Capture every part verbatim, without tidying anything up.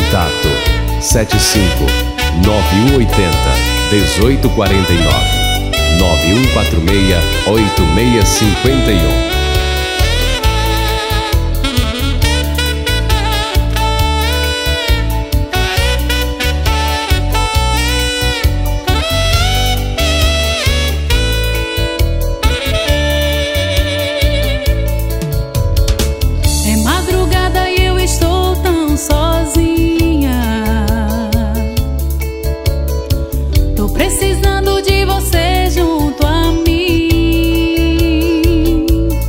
Contato sete cinco nove um oito zero um oito quatro nove nove um quatro seis oito seis cinco um. Precisando de você junto a mim.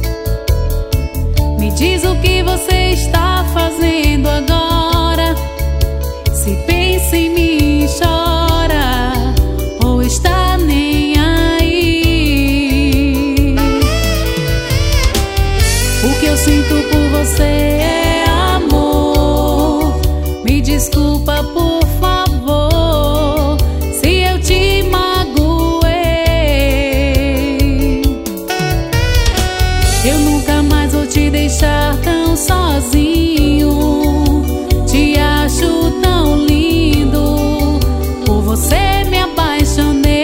Me diz o que você está fazendo agora. Se pensa em mim, chora ou está nem aí. O que eu sinto por você é amor. Me desculpa, por favor. Eu nunca mais vou te deixar tão sozinho. Te acho tão lindo. Por você me apaixonei.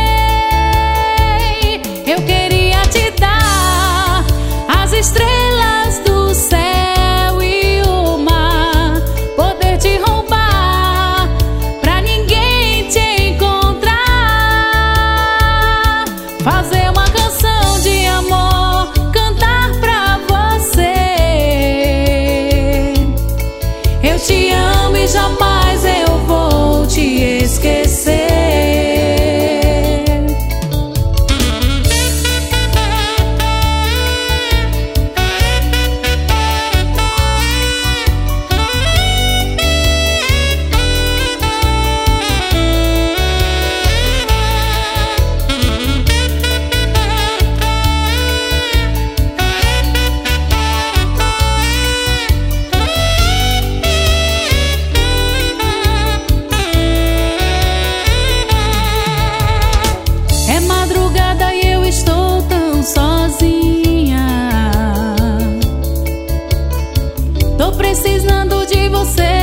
Eu queria te dar as estrelas do céu e o mar, poder te roubar pra ninguém te encontrar. Fazer uma canção de amor, eu te amo e jamais eu vou te esquecer. Sozinha, tô precisando de você